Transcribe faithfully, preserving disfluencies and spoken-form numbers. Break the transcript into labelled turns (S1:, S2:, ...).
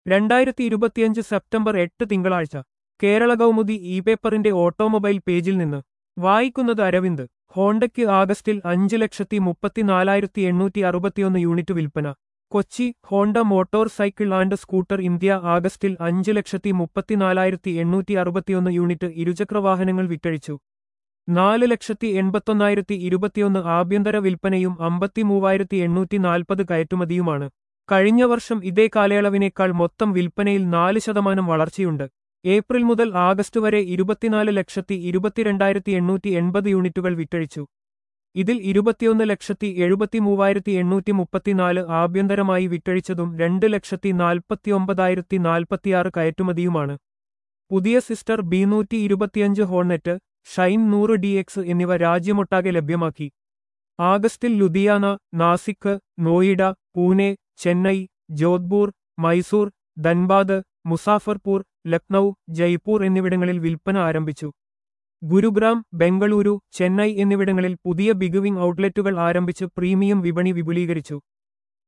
S1: രണ്ടായിരത്തി ഇരുപത്തിയഞ്ച് സെപ്റ്റംബർ എട്ട് തിങ്കളാഴ്ച കേരള കൗമുദി ഇ പേപ്പറിന്റെ ഓട്ടോമൊബൈൽ പേജിൽ നിന്ന് വായിക്കുന്നത് അരവിന്ദ്. ഹോണ്ടയ്ക്ക് ആഗസ്റ്റിൽ അഞ്ച് ലക്ഷത്തി മുപ്പത്തിനാലായിരത്തി എണ്ണൂറ്റി അറുപത്തിയൊന്ന് യൂണിറ്റ് വിൽപ്പന. Kochi. Honda motorcycle and scooter India ആഗസ്റ്റിൽ അഞ്ച് ലക്ഷത്തി മുപ്പത്തിനാലായിരത്തി എണ്ണൂറ്റി അറുപത്തിയൊന്ന് യൂണിറ്റ് ഇരുചക്രവാഹനങ്ങൾ വിറ്റഴിച്ചു. നാല് ലക്ഷത്തി എൺപത്തൊന്നായിരത്തി ഇരുപത്തിയൊന്ന് ആഭ്യന്തര വിൽപ്പനയും അമ്പത്തിമൂവായിരത്തി എണ്ണൂറ്റി നാൽപ്പത് കയറ്റുമതിയുമാണ്. കഴിഞ്ഞ വർഷം ഇതേ കാലയളവിനേക്കാൾ മൊത്തം വിൽപ്പനയിൽ നാല് ശതമാനം വളർച്ചയുണ്ട്. ഏപ്രിൽ മുതൽ ആഗസ്റ്റ് വരെ ഇരുപത്തിനാല് ലക്ഷത്തി ഇരുപത്തിരണ്ടായിരത്തി എണ്ണൂറ്റി എൺപത് യൂണിറ്റുകൾ വിറ്റഴിച്ചു. ഇതിൽ ഇരുപത്തിയൊന്ന് ലക്ഷത്തി എഴുപത്തിമൂവായിരത്തി എണ്ണൂറ്റി മുപ്പത്തിനാല് ആഭ്യന്തരമായി വിറ്റഴിച്ചതും രണ്ട് ലക്ഷത്തി നാൽപ്പത്തിയൊമ്പതായിരത്തി നാൽപ്പത്തിയാറ് കയറ്റുമതിയുമാണ്. പുതിയ സിസ്റ്റർ ബി നൂറ്റി ഇരുപത്തിയഞ്ച് ഹോർനെറ്റ്, ഷൈൻ നൂറ് ഡി എക്സ് എന്നിവ രാജ്യമൊട്ടാകെ ലഭ്യമാക്കി. ആഗസ്റ്റിൽ ലുധിയാന, നാസിക്, നോയിഡ, പൂനെ, ചെന്നൈ, ജോധ്പൂർ, മൈസൂർ, ധൻബാദ്, മുസാഫർപൂർ, ലക്നൌ, ജയ്പൂർ എന്നിവിടങ്ങളിൽ വിൽപ്പന ആരംഭിച്ചു. ഗുരുഗ്രാം, ബംഗളൂരു, ചെന്നൈ എന്നിവിടങ്ങളിൽ പുതിയ ബിഗുവിംഗ് ഔട്ട്ലെറ്റുകൾ ആരംഭിച്ച് പ്രീമിയം വിപണി വിപുലീകരിച്ചു.